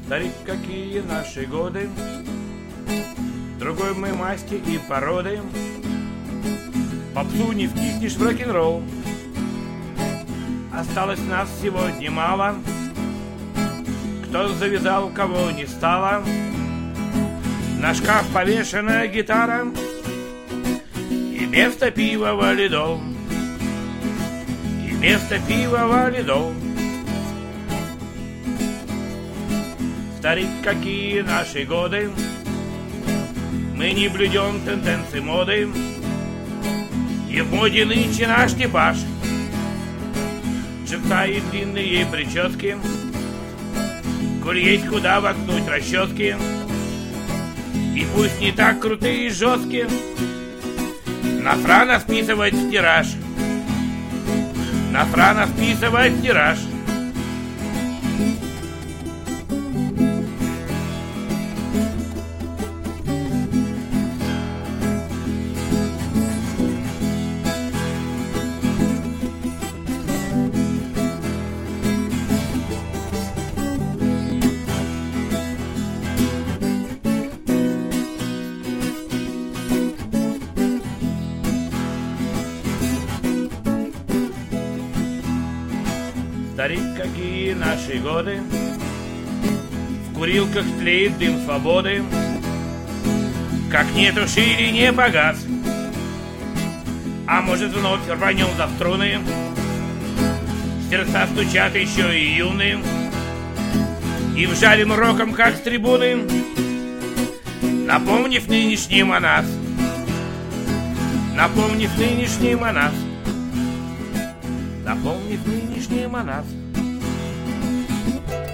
Старик, какие наши годы, другой мы масти и породы. Попсу не втиснешь в рок-н-ролл. Осталось нас сегодня мало. Кто завязал, кого не стало. На шкаф повешена гитара и вместо пива валидол. И вместо пива валидол. Старик, какие наши годы, мы не блюдем тенденции моды. И в моде нынче наш типаж. Джинса и длинные прически, коль есть куда воткнуть расчески. И пусть не так крутые и жесткие, на Франа списывать в тираж. На Франа списывать в тираж. Старик, какие наши годы, в курилках тлеет дым свободы. Как не тушили, не погас. А может, вновь рванем за струны. Сердца стучат еще и юные, и вжалим роком, как с трибуны, напомнив нынешним о нас. Напомнив нынешним о нас. Напомнив нынешним о нас.